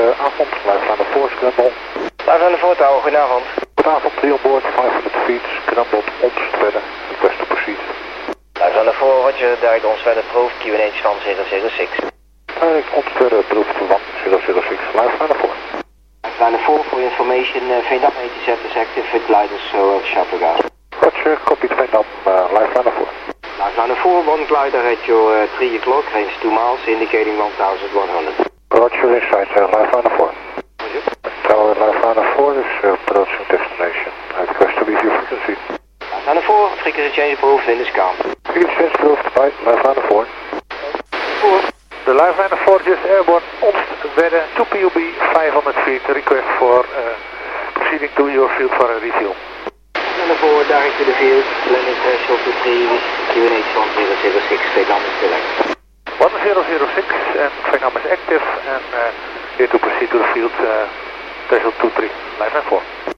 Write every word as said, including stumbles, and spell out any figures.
Goedenavond, Luiflander voor, Scramble. Luiflander voor, Tower, goedenavond. Goedenavond, three on board, vijfhonderd feet, Scramble, Omstwedde, request to proceed. Luiflander voor, Roger, direct Omstwedde, approved, Q N H van zero zero six. Direct Omstwedde, approved to one zero zero six, Luiflander voor. Luiflander voor, for your information, uh, Veendam eighty-seven is active with gliders, so uh, sharp look. Roger, copy Veendam, uh, Luiflander voor. Luiflander voor, one glider at your uh, three o'clock, range two miles, indicating one thousand one hundred. Roger, inside, uh, Luiflander voor. Tower Luiflander four is uh, approaching destination. I request to leave your frequency. Luiflander voor, frequency change approved in the scan. Frequency change approved by Luiflander four. Voor. The Luiflander four just airborne, Omstwedde, two P U B, five hundred feet, request for uh, proceeding to your field for a refuel. Luiflander voor, direct to the field, landing threshold to three, Q N H one zero zero six, Veendam is still active. one zero zero six and Veendam is active and uh, here to proceed to the field, uh, threshold two three, Luiflander four.